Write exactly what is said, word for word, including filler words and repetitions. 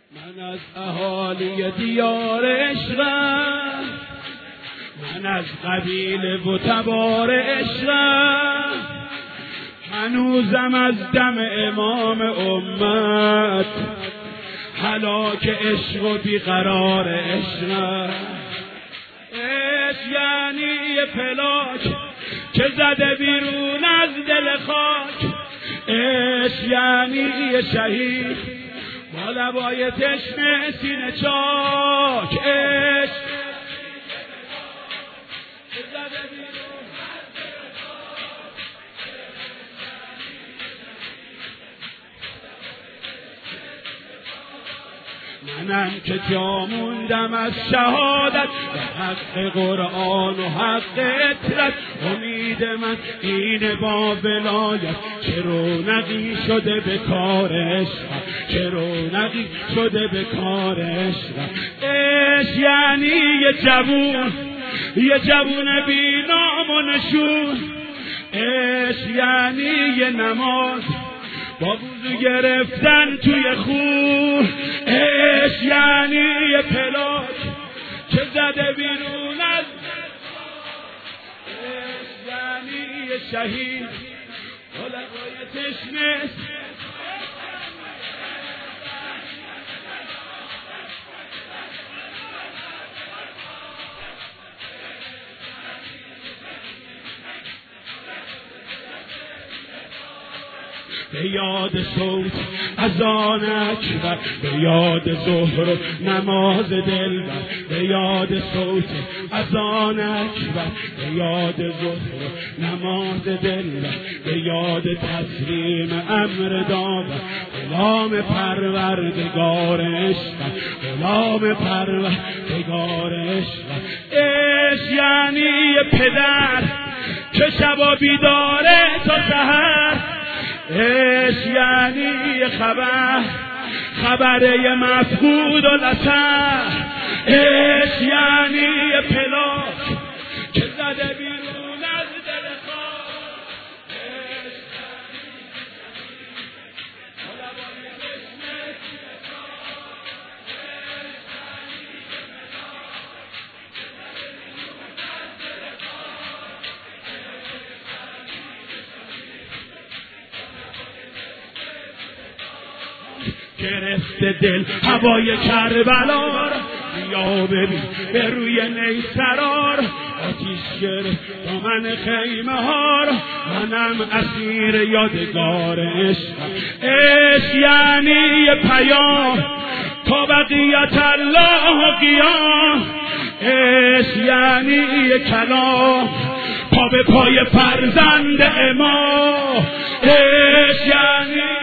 من از اهالی دیار عشقم، من از قبیله و تبار عشقم، هنوزم از دم امام امت هلاک عشق و بیقرار عشقم. عشق یعنی یه پلاک که زده بیرون از دل خاک، عشق یعنی یه شهید با لبای تشنه سینه چاک، عشق که زده بیرون. منم که جا موندم از شهادت به حق قرآن و حق اطرت، امید من اینه با ولایت چه رونقی شده به کار عشق، چه رونقی شده به کار عشق. عشق یعنی یه جوون، یه جوون بی نام و نشون، عشق یعنی یه نماز با وضو گرفتن توی خون، عشق یعنی یه پلاک که زده بیرون از، عشق یعنی یه شهید با لبای تشنه. به یاد صوت اذان اکبر، به یاد ظهر و نماز دلبر، به یاد صوت اذان اکبر، به یاد ظهر و نماز دلبر، به یاد تسلیم امر داور، غلام پروردگار عشق، غلام پروردگار عشق. عشق یعنی یه پدر که شبا بیداره تا سحر، عشق یعنی یه خبر، خبره مفقود و لسر، عشق یعنی یه پلاک که زده بیرون از دل خاک، عشق گرفته دل هوای کربلا را، بیا ببین به روی نیسرار، آتیش گرفت دامن خیمه ها را، منم اسیر یادگار عشق. عشق یعنی یه پیام تا بقیت الله و قیام، عشق یعنی یه کلام پا به پای فرزند امام، عشق یعنی